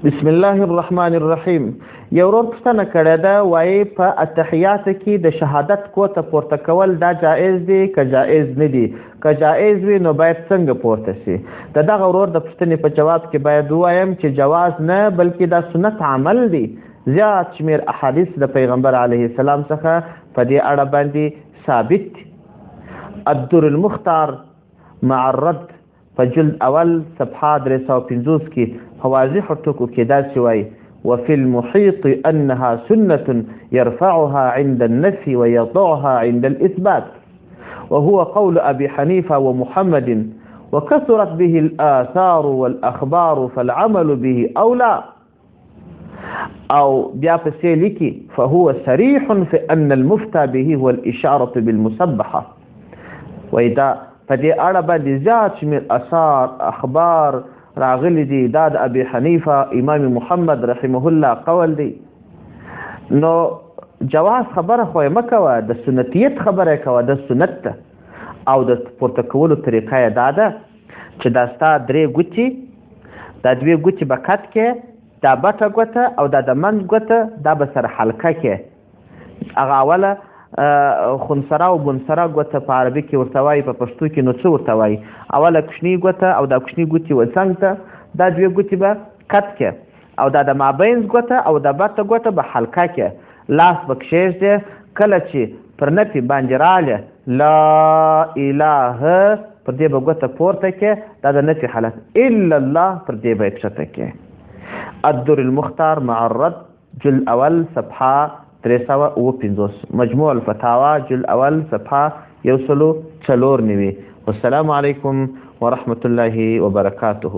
بسم الله الرحمن الرحیم. یو ورور پوښتنه کړې ده، وایي په اتحیات کې د شهادت کوته پورته کول دا جایز دی که جایز نه دی؟ که جایز وي نو باید څنګه پورته سي؟ د دغه ورور د پوښتنې په جواب کې باید ووایم چې جواز نه بلکې دا سنت عمل دی. زیات شمیر احادیث د پیغمبر علیه السلام څخه په دې اړه باندې ثابت دي. الدر المختار مع الرد په جلد اول صفحه 350 کې واضح ټکو کې داسې وایي: وفي المحيط أنها سنة يرفعها عند النفي ويضعها عند الإثبات، وهو قول أبي حنيفة ومحمد، وكثرت به الآثار والأخبار فالعمل به أولى. أو بیا پسې لیکي: فهو صريح في أن المفتى به هو الإشارة بالمسبحة. وإذا په دې اړه باندې زیات شمیر آثار اخبار راغلی دی. دا د ابي حنیفه امام محمد رحمه الله قول دی. نو جواز خبره خو یې مه کوه، د سنتیت خبره کوه، د سنت ته. او د پورته کولو طریقه یې دا ده چې دا ستا 3 ګوتې، دا 2 ګوتې به کت کې، دا بټه ګوته او دا د منځ ګوته دا به سره حلقه کې. هغه اوله خنسره او بنسره ګوته په عربي کې ورته وایي، په پښتو کې نو څه ورته وایي؟ اوله کوچنۍ ګوته او دا کوچنۍ ګوتې څنګ ته، دا 2 ګوتې به کت کې، او دا د مابینځ ګوته او د بټه ګوته به حلقه کې. لاس به کښېږدې، کله چې پر نفي باندې راغله لا اله پر دې به ګوته پورته کې، دا د نفي حالت، الا الله پر دې به یې کښته کې. الدر المختار مع الرد جلد اول صفحه 350، مجموع الفتاوى جلد اول صفحه 194. والسلام علیکم ورحمة الله وبرکاته.